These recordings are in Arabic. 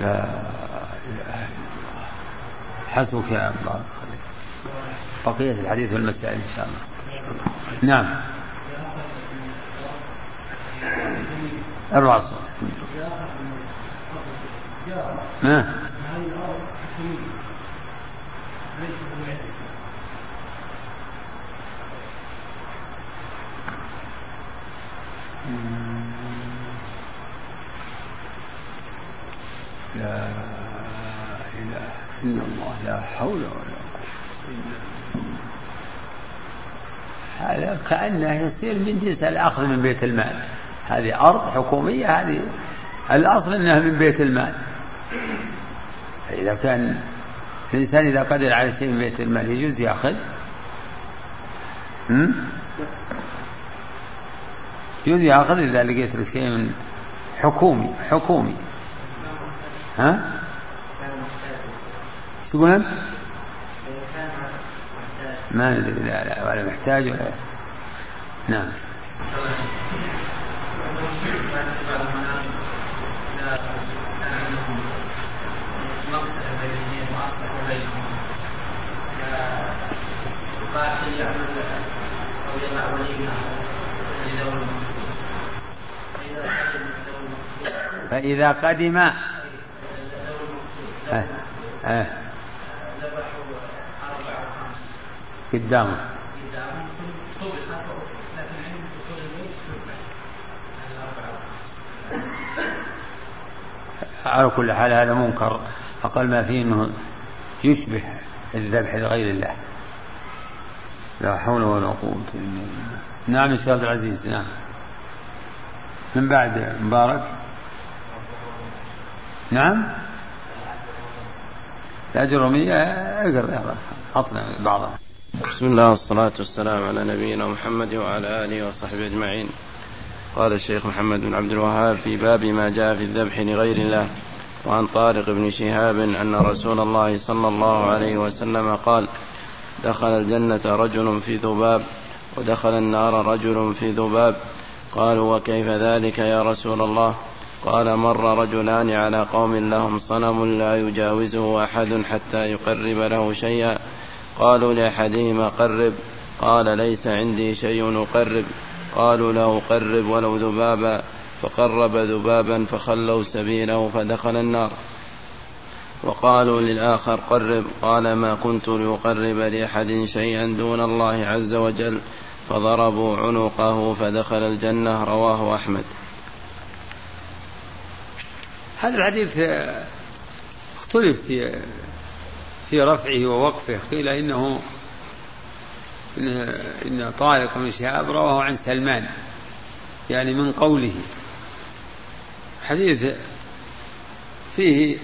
لا إله إلا الله. حسبك يا الله. بقية الحديث والمسائل إن شاء الله. نعم. 4 صوت. لا إله إلا الله. لا حول ولا قوة إلا بالله. هذا كأنه يصير من جنس الأخذ من بيت المال. هذه أرض حكومية، هذه الأصل أنها من بيت المال. فإذا كان الإنسان إذا قدر على شيء من بيت المال يجوز يأخذ. يجوز يأخذ إذا لقيت لك شيء من حكومي. ها؟ شو تقول أنت؟ ما ندري. لا ولا محتاج ولا. نعم. فإذا قدم قدامه على كل حال هذا منكر، أقل ما فيه أنه يشبه الذبح لغير الله. لا حول ولا قوة إلا بالله. نعم يا شيخ عبد العزيز. نعم. من بعد مبارك. نعم. الأجرمية اقرأ أطلع بعضها. بسم الله والصلاة والسلام على نبينا محمد وعلى آله وصحبه أجمعين. قال الشيخ محمد بن عبد الوهاب في باب ما جاء في الذبح لغير الله. وعن طارق بن شهاب أن رسول الله صلى الله عليه وسلم قال: دخل الجنة رجل في ذباب ودخل النار رجل في ذباب. قالوا: وكيف ذلك يا رسول الله؟ قال: مر رجلان على قوم لهم صنم لا يجاوزه أحد حتى يقرب له شيئا. قالوا لأحدهما: قرب. قال: ليس عندي شيء أقرب. قالوا له: قرب ولو ذبابا. فقرب ذبابا فخلوا سبيله فدخل النار. وقالوا للآخر: قرب. قال: ما كنت لأقرب لأحد شيئا دون الله عز وجل. فضربوا عنقه فدخل الجنة. رواه أحمد. هذا الحديث اختلف في رفعه ووقفه. قيل إن طارق بن شهاب رواه عن سلمان، يعني من قوله. حديث فيه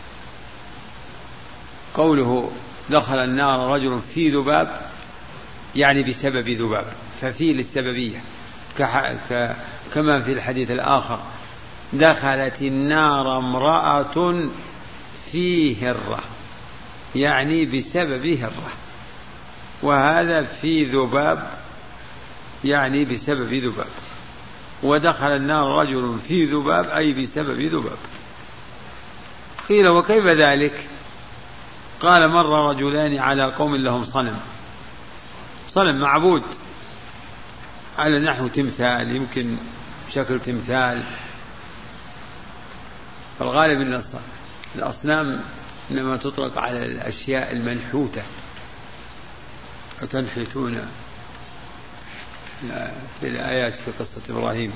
قوله دخل النار رجل في ذباب، يعني بسبب ذباب، ففيه للسببية، كما في الحديث الآخر: دخلت النار امرأة في هرة، يعني بسبب هرة. وهذا في ذباب، يعني بسبب ذباب. ودخل النار رجل في ذباب، أي بسبب ذباب. قيل: وكيف ذلك؟ قال: مر رجلان على قوم لهم صنم معبود على نحو تمثال، يمكن شكل تمثال. فالغالب أن الأصنام إنما تطلق على الأشياء المنحوتة. أتنحتون في الآيات في قصة إبراهيم: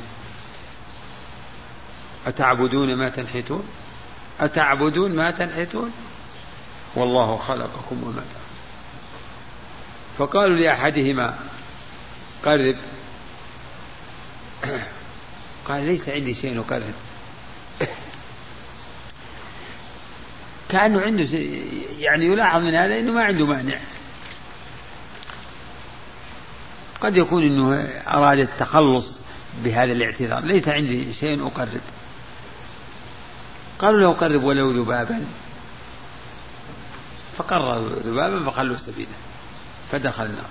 أتعبدون ما تنحتون، أتعبدون ما تنحتون والله خلقكم وما تعملون. فقالوا لأحدهما: قرب. قال: ليس عندي شيء أقرب. كأنه عنده يعني يلاحظ من هذا أنه ما عنده مانع. قد يكون أنه أراد التخلص بهذا الاعتذار: ليس عندي شيء أقرب. قالوا له: قرب ولو ذبابا. فقرب ذبابا فخلوا سبيله فدخل النار.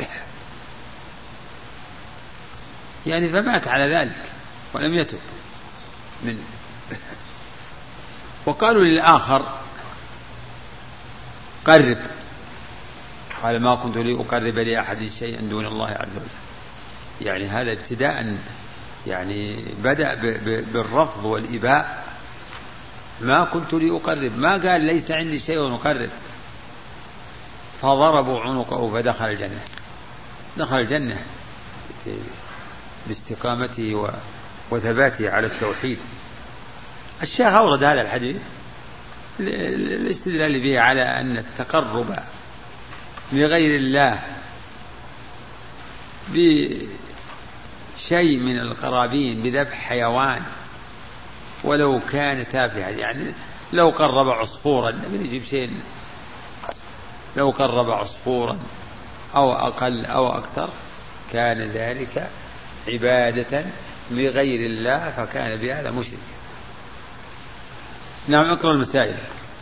يعني فمات على ذلك ولم يتب منه. وقالوا للآخر قرب، قال ما كنت لي أقرب لأحد شيئا دون الله عز وجل. يعني هذا ابتداء يعني بدأ بالرفض والإباء، ما كنت لي أقرب، ما قال ليس عندي شيء أقرب. فضربوا عنقه فدخل الجنة، دخل الجنة باستقامته وثباته على التوحيد. الشيخ أورد هذا الحديث الاستدلال به على أن التقرب لغير الله بشيء من القرابين بذبح حيوان ولو كان تافها، يعني لو قرب عصفورا، من يجيب شيء، لو قرب عصفورا أو أقل أو أكثر كان ذلك عبادة لغير الله فكان بهذا مشرك. نعم، اقرأ المسائل.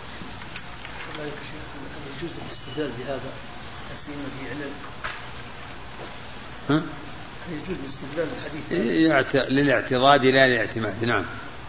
يجوز الاستدلال بهذا أسئلة في علل؟ يجوز الاستدلال بالحديث للاعتضاد لا للاعتماد. نعم.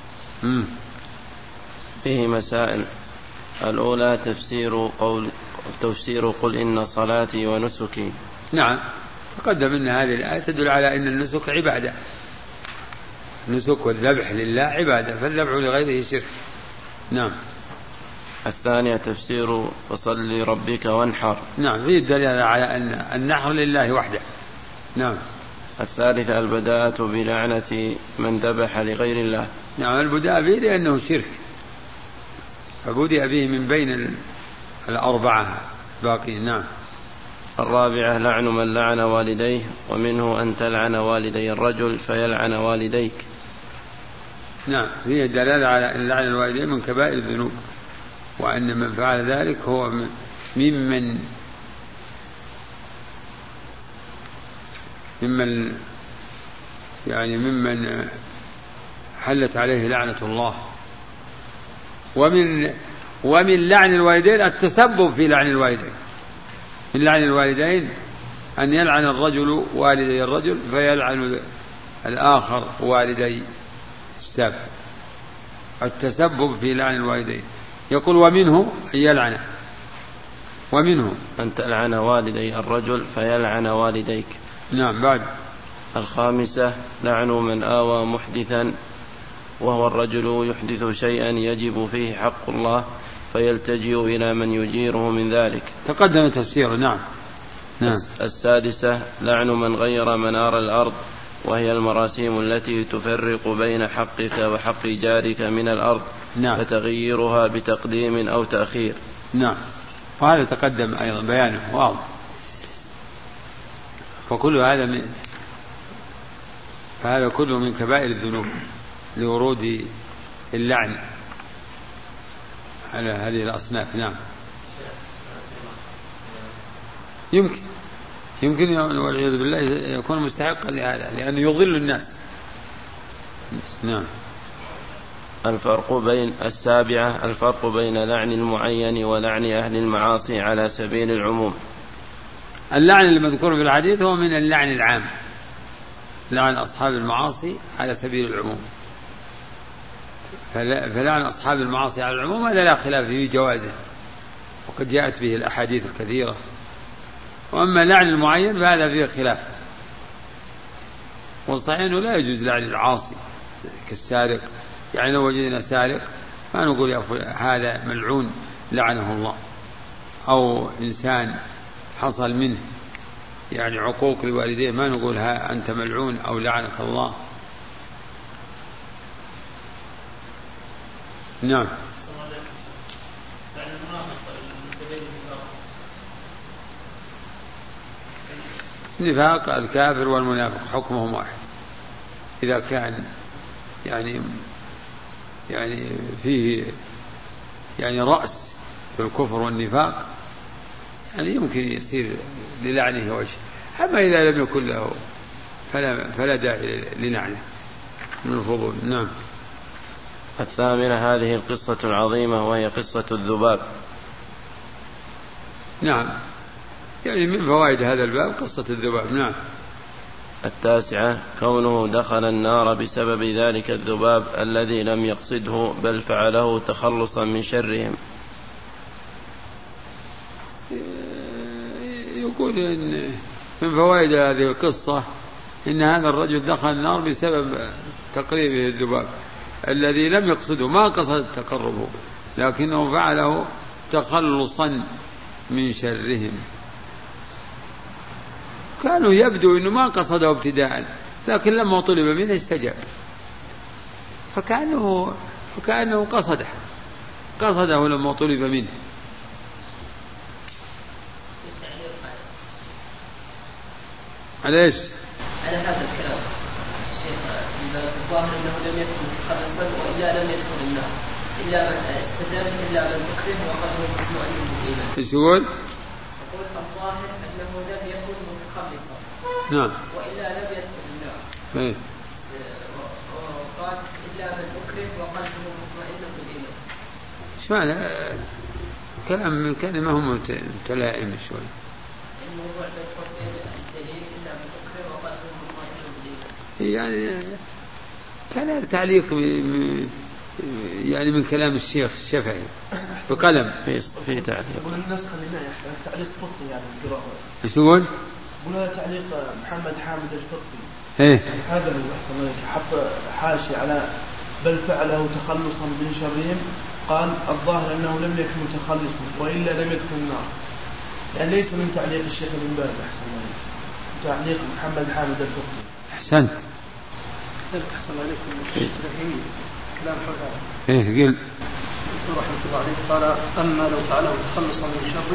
فيه مسائل. الأولى تفسير قل إن صلاتي ونسكي. نعم، تقدم أن هذه الآية تدل على أن النسك عبادة، النسك والذبح لله عبادة، فالذبح لغيره شرك. نعم. الثانية تفسير فصل لربك وانحر. نعم، فيه الدليل على أن النحر لله وحده. نعم. الثالثة البداءة بلعنة من ذبح لغير الله. نعم، البداء به لأنه شرك، فبدأ به من بين الأربعة باقين. نعم. الرابعة لعن من لعن والديه، ومنه أن تلعن والدي الرجل فيلعن والديك. نعم، فيه الدلالة على أن لعن الوالدين من كبائر الذنوب، وأن من فعل ذلك هو ممن حلت عليه لعنة الله. ومن لعن الوالدين التسبب في لعن الوالدين. من لعن الوالدين أن يلعن الرجل والدي الرجل فيلعن الآخر والدي السب، التسبب في لعن الوالدين. يقول ومنه أن يلعن، ومنه أن تلعن والدي الرجل فيلعن والديك. نعم. بعد. الخامسة لعن من آوى محدثا، وهو الرجل يحدث شيئا يجب فيه حق الله فيلتجئ إلى من يجيره من ذلك. تقدم تفسيره. نعم. نعم. السادسة لعن من غير منار الأرض، وهي المراسيم التي تفرق بين حقك وحق جارك من الأرض. نعم. فتغييرها بتقديم أو تأخير. نعم، وهذا تقدم أيضا بيانه واضح. فهذا كله من كبائر الذنوب لورود اللعن على هذه الأصناف. نعم. يمكن والعياذ بالله يكون مستحقا لهذا، لأنه يضل الناس. نعم. الفرق بين لعن المعين ولعن أهل المعاصي على سبيل العموم. اللعن المذكور في الحديث هو من اللعن العام، لعن أصحاب المعاصي على سبيل العموم. فلعن أصحاب المعاصي على العموم هذا لا خلاف في جوازه، وقد جاءت به الأحاديث الكثيرة. وأما لعن المعين فهذا فيه خلاف، والصحيح أنه لا يجوز لعن العاصي كالسارق. يعني لو وجدنا سارق ما نقول يا هذا ملعون لعنه الله، أو إنسان حصل منه يعني عقوق لوالديه ما نقول ها أنت ملعون أو لعنك الله. نعم. النفاق الكافر والمنافق حكمهم واحد، إذا كان يعني فيه يعني رأس في الكفر والنفاق يعني يمكن يصير للعنه وجه. أما إذا لم يكن له فلا داعي للعنه من الفضول. نعم. الثامنة هذه القصة العظيمة، وهي قصة الذباب. نعم، يعني من فوائد هذا الباب قصة الذباب. نعم. 9 كونه دخل النار بسبب ذلك الذباب الذي لم يقصده بل فعله تخلصا من شرهم. يقول إن من فوائد هذه القصة إن هذا الرجل دخل النار بسبب تقريبه الذباب الذي لم يقصده، ما قصد تقربه لكنه فعله تخلصا من شرهم. كانوا يبدو أنه ما قصده ابتداء، لكن لما طلب منه استجاب، فكأنه قصده لما طلب منه. على هذا الكلام الشيخ الظاهر أنه لم يكن متخلصا وإلا لم يدخل النار إلا من استدل إلا من أكره وقلبه مطمئن بالإيمان. ايش يقول؟ يقول الظاهر أنه لم يكن متخلصا نعم وإلا لم يدخل النار. ايه وقال إلا من أكره وقلبه مطمئن بالإيمان. ايش معنى كلمة هم متلائم شوي. الموضوع بالتفصيل الدليل إلا من أكره وقلبه مطمئن بالإيمان. يعني كان تعليق يعني من كلام الشيخ الشافعي بقلم في تعليق. يقول النسخ لله يعني تعليق فقهي يعني القراءة. ايش يقول؟ يقول هذا تعليق محمد حامد الفقهي. ايه هذا اللي أحسن لك حط حاشي على بل فعله تخلصا من شرهم، قال الظاهر أنه لم يكن متخلصا وإلا لم يدخل النار، يعني ليس من تعليق الشيخ ابن باز. أحسن لك تعليق محمد حامد الفقهي. أحسنت. أحسن عليكم الشيخ كلام حول ايه قل رحمة الله عليه قال أما لو فعله تخلصا من شره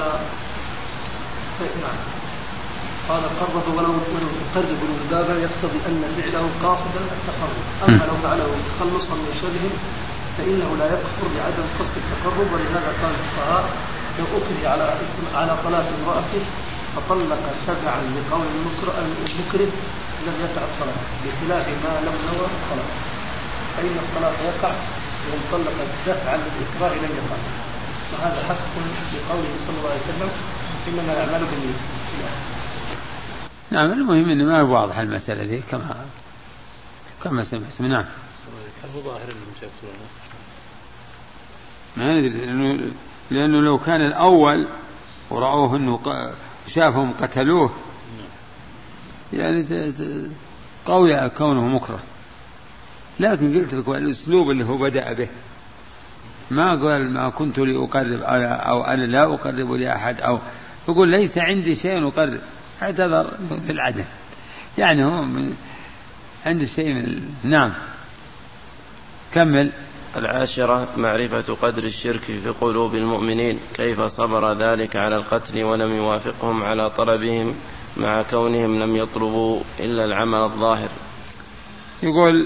قال قرب ولو يقرب الذباب يقتضي أن فعله قاصدا التقرب. أما لو فعله تخلصا من شره فإنه لا يكفر بعدم قصد التقرب. ولهذا قال الفقهاء لو أكره على طلاق امرأته فطلق تبعا لقول المكره لم يقع الطلاق، بخلاف ما لم نوى الطلاق، فإن الطلاق يقع وإن طلق دفعا للإكراه لم يقع. وهذا حق بقوله صلى الله عليه وسلم إنما الأعمال بالنيات. نعم المهم إنه ما واضح المسألة دي كما سمعت. نعم هل هو ظاهر اللي مشاهدته ما ندري لأنه لو كان الأول ورأوه أنه شافهم قتلوه يعني قوي كونه مكره، لكن قلت لك الأسلوب اللي هو بدأ به ما قال ما كنت لأقرب أو أنا لا أقرب لأحد أو يقول ليس عندي شيء أقرب، اعتذر في العدم، يعني هو عنده شيء من نعم. كمل. 10 معرفة قدر الشرك في قلوب المؤمنين، كيف صبر ذلك على القتل ولم يوافقهم على طلبهم مع كونهم لم يطلبوا إلا العمل الظاهر. يقول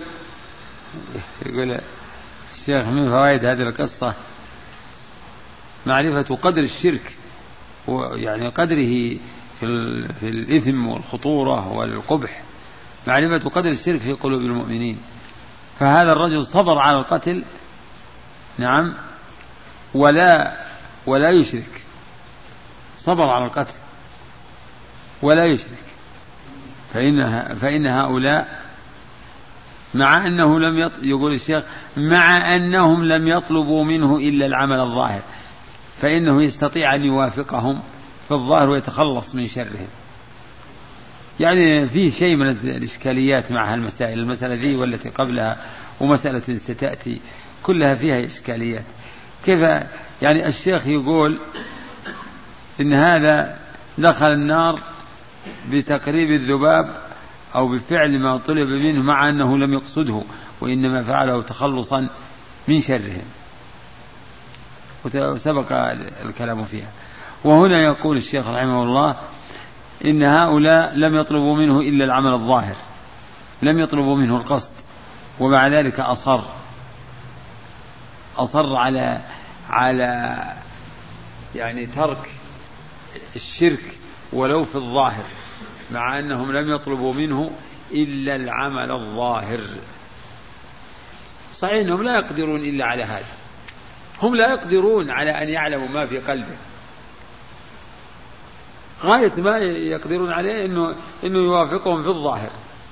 الشيخ من فوائد هذه القصة معرفة قدر الشرك يعني قدره في الإثم والخطورة والقبح، معرفة قدر الشرك في قلوب المؤمنين. فهذا الرجل صبر على القتل نعم ولا يشرك، صبر على القتل ولا يشرك، فإن هؤلاء مع أنه يقول الشيخ مع أنهم لم يطلبوا منه إلا العمل الظاهر، فإنه يستطيع أن يوافقهم في الظاهر ويتخلص من شرهم. يعني فيه شيء من الإشكاليات مع هالمسائل، المسألة دي والتي قبلها ومسألة ستأتي كلها فيها إشكاليات. كيف يعني الشيخ يقول إن هذا دخل النار بتقريب الذباب أو بفعل ما طلب منه مع أنه لم يقصده وإنما فعله تخلصا من شرهم، وسبق الكلام فيها. وهنا يقول الشيخ رحمه الله إن هؤلاء لم يطلبوا منه إلا العمل الظاهر، لم يطلبوا منه القصد، ومع ذلك أصر على يعني ترك الشرك ولو في الظاهر، مع أنهم لم يطلبوا منه إلا العمل الظاهر. صحيح أنهم لا يقدرون إلا على هذا، هم لا يقدرون على أن يعلموا ما في قلبه، غاية ما يقدرون عليه إنه يوافقهم في الظاهر،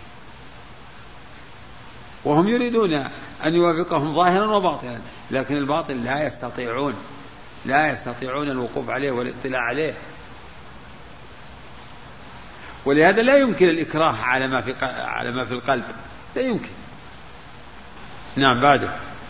وهم يريدون أن يوافقهم ظاهرا وباطنا، لكن الباطل لا يستطيعون الوقوف عليه والاطلاع عليه، ولهذا لا يمكن الإكراه على ما في القلب، لا يمكن. نعم. بعده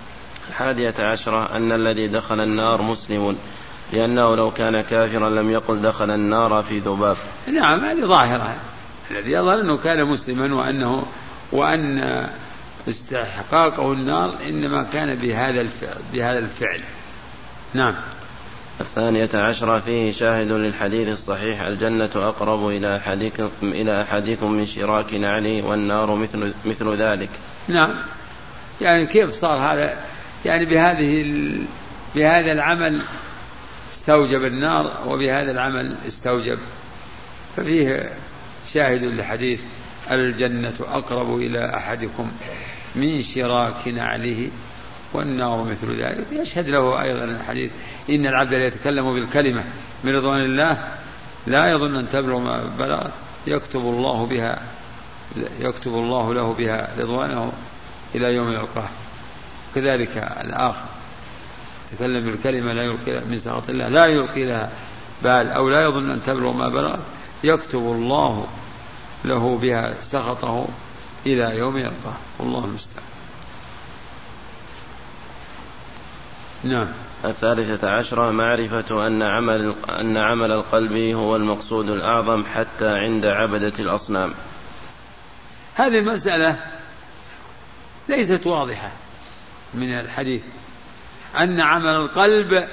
11 أن الذي دخل النار مسلم، لأنه لو كان كافرا لم يقل دخل النار في ذباب. نعم، هذه ظاهرة. الذي يظهر أنه كان مسلما وأن استحقاقه النار إنما كان بهذا الفعل. نعم. 12 فيه شاهد للحديث الصحيح: الجنة أقرب إلى أحدكم من شراك نعله، والنار مثل ذلك. نعم. يعني كيف صار هذا؟ يعني بهذا العمل استوجب النار، وبهذا العمل استوجب، ففيه شاهد لحديث الجنة أقرب إلى أحدكم من شراك نعله، والنار مثل ذلك. يشهد له أيضا الحديث: إن العبد يتكلم بالكلمة من رضوان الله لا يظن أن تبلغ ما بلغت يكتب الله له بها رضوانه إلى يوم يلقاه. كذلك الآخر تكلم بالكلمة لا يلقي من سخط الله، لا يلقي لها بال أو لا يظن أن تبلغ ما بلغت يكتب الله له بها سخطه إلى يوم يلقاه، والله المستعان. نعم. 13 معرفة أن عمل القلب هو المقصود الأعظم حتى عند عبدة الأصنام. هذه المسألة ليست واضحة من الحديث، أن عمل القلب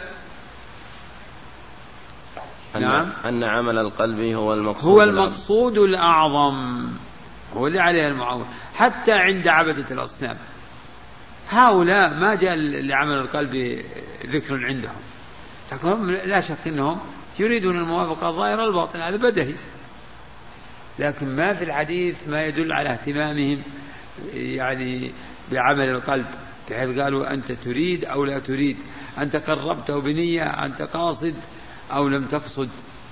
أن عمل القلب هو المقصود الأعظم، هو اللي عليه المعول حتى عند عبدة الأصنام. هؤلاء ما جاء لعمل القلب ذكر عندهم، لكن لا شك أنهم يريدون الموافقة الظاهرة الباطن، هذا بدهي، لكن ما في الحديث ما يدل على اهتمامهم يعني بعمل القلب، بحيث قالوا أنت تريد أو لا تريد، أنت قربته بنية، أنت قاصد أو لم تقصد.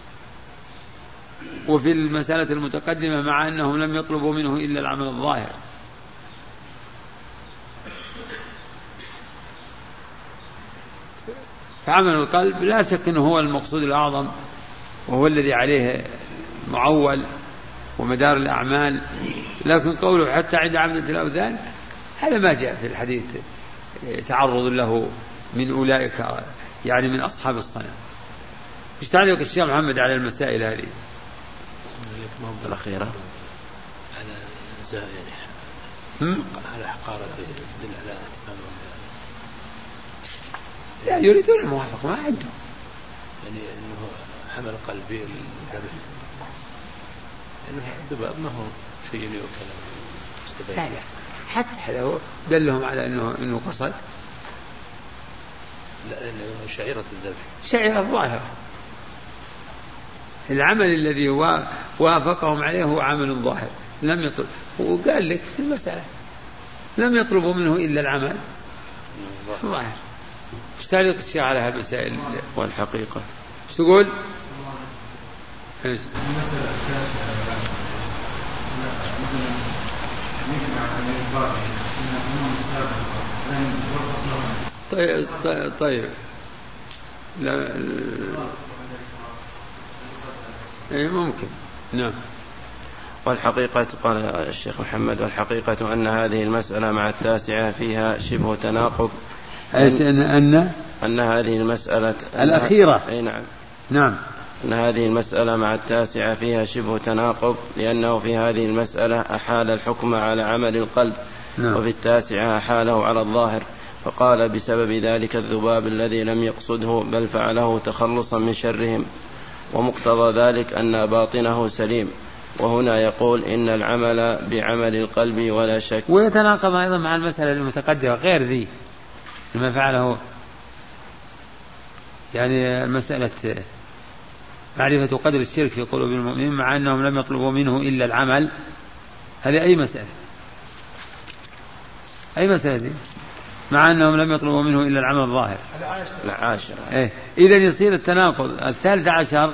وفي المسألة المتقدمة مع أنهم لم يطلبوا منه إلا العمل الظاهر. فعمل القلب لا شك أنه هو المقصود الأعظم، وهو الذي عليه معول ومدار الأعمال، لكن قوله حتى عند عبدة الأوثان هذا ما جاء في الحديث تعرض له من أولئك يعني من أصحاب الصنم. ايش تعليق الشيخ محمد على المسائل هذه الأخيرة؟ على زائر على حقارة الدل على لا يريدون الموافقة، ما عندهم يعني أنه حمل قلبي الذبح، لأنه الذباب ما هو شيء يؤكل. لا حتى لو دلهم على أنه قصد، لا لأنه شعيرة الذبح، شعيرة ظاهرة. العمل الذي وافقهم عليه هو عمل ظاهر، لم يطلب، وقال لك في المسألة لم يطلبوا منه إلا العمل ظاهر. ايش تعليق الشيخ على هذه المسائل؟ والحقيقة ايش تقول؟ ايش المسألة التاسعة طيب لا ممكن. نعم. والحقيقة قال الشيخ محمد: والحقيقة أن هذه المسألة مع التاسعة فيها شبه تناقض. أن هذه المسألة الأخيرة أي نعم نعم أن هذه المسألة مع التاسعة فيها شبه تناقض، لأنه في هذه المسألة أحال الحكم على عمل القلب، نعم. وفي التاسعة أحاله على الظاهر، فقال بسبب ذلك الذباب الذي لم يقصده بل فعله تخلصا من شرهم، ومقتضى ذلك أن باطنه سليم. وهنا يقول إن العمل بعمل القلب ولا شك. ويتناقض أيضا مع المسألة المتقدمة غير ذي لما فعله، يعني مسألة معرفة قدر الشرك في قلوب المؤمنين مع أنهم لم يطلبوا منه إلا العمل. هذه أي مسألة؟ أي مسألة دي؟ مع أنهم لم يطلبوا منه إلا العمل الظاهر. العاشرة. إذن يصير التناقض. 13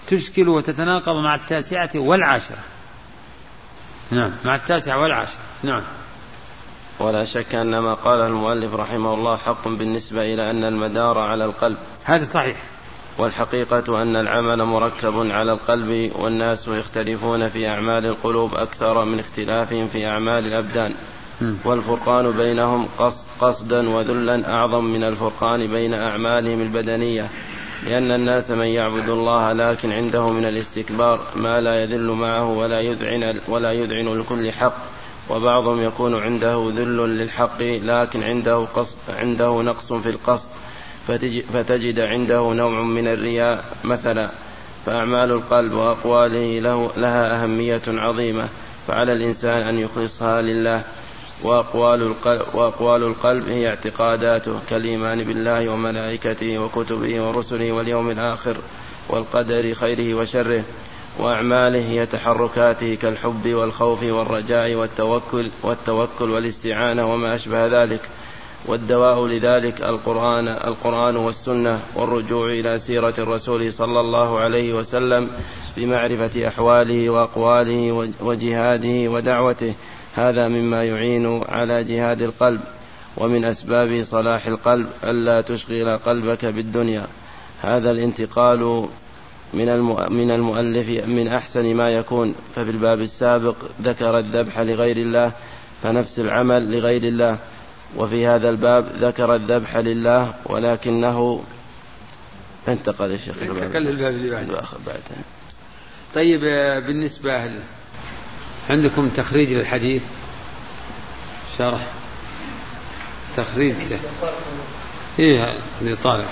تشكل وتتناقض مع 9 و10. نعم، مع 9 و10. نعم. ولا شك أن ما قاله المؤلف رحمه الله حق بالنسبة إلى أن المدار على القلب، هذا صحيح. والحقيقة أن العمل مركب على القلب، والناس يختلفون في أعمال القلوب أكثر من اختلافهم في أعمال الأبدان، والفرقان بينهم قصدا وذلا أعظم من الفرقان بين أعمالهم البدنية، لأن الناس من يعبد الله لكن عنده من الاستكبار ما لا يذل معه ولا يذعن لكل حق، وبعضهم يكون عنده ذل للحق لكن عنده نقص في القصد، فتجد عنده نوع من الرياء مثلا. فأعمال القلب وأقواله لها أهمية عظيمة، فعلى الإنسان أن يخلصها لله. وأقوال القلب هي اعتقاداته كالإيمان بالله وملائكته وكتبه ورسله واليوم الآخر والقدر خيره وشره. وأعماله هي تحركاته كالحب والخوف والرجاء والتوكل والاستعانة وما أشبه ذلك. والدواء لذلك القرآن والسنة، والرجوع إلى سيرة الرسول صلى الله عليه وسلم بمعرفة أحواله وأقواله وجهاده ودعوته. هذا مما يعين على جهاد القلب. ومن أسباب صلاح القلب ألا تشغل قلبك بالدنيا. هذا الانتقال من المؤلف من أحسن ما يكون. ففي الباب السابق ذكر الذبح لغير الله، فنفس العمل لغير الله، وفي هذا الباب ذكر الذبح لله ولكنه انتقل الشيخ للباب طيب، بالنسبة عندكم تخريج للحديث، شرح تخريج ايه اللي طالع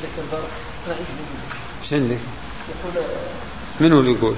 ايش عندك؟ من هو اللي يقول؟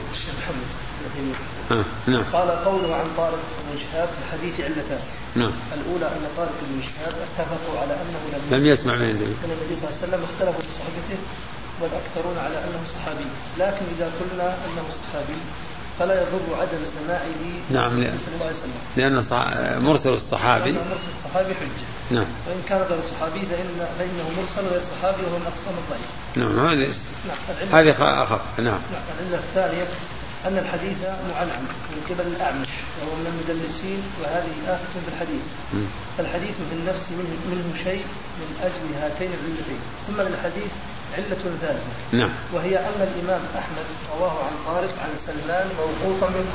نعم. قال قوله عن طارق بن شهاب في الحديث علتان. نعم. الأولى أن طارق بن شهاب اتفقوا على أنه لم يسمع من النبي صلى الله عليه وسلم، اختلفوا في صحبته والأكثرون على أنه صحابي، لكن إذا قلنا أنه صحابي فلا يضر عدم سماعه نعم صلى الله عليه وسلم، لأن مرسل الصحابي حجة. نعم. وإن كان غير صحابي فإنه مرسل غير صحابي وهو من أقسام الضعيف. نعم، هذه أخف. نعم. العلة الثانية أن الحديث معنعن من قبل الأعمش وهو من المدلسين، وهذه آفة بالحديث. فالحديث في النفس منه شيء من أجل هاتين العلتين. ثم للحديث علة ثالثة، نعم، وهي أن الإمام أحمد رواه عن طارق عن سلمان موقوفا من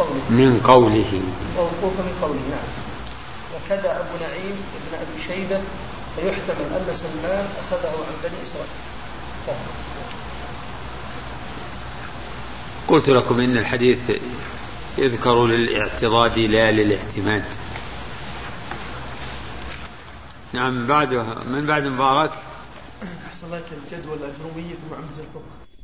قوله. نعم. وكذا أبو نعيم بن أبي شيبة، فيحتمل أن سلمان أخذه عن بني إسرائيل. قلت لكم إن الحديث يذكر للاعتضاد لا للاعتماد. نعم. من بعد مبارك أحسن لك الجدول الأجرومية في معاملة الفقه.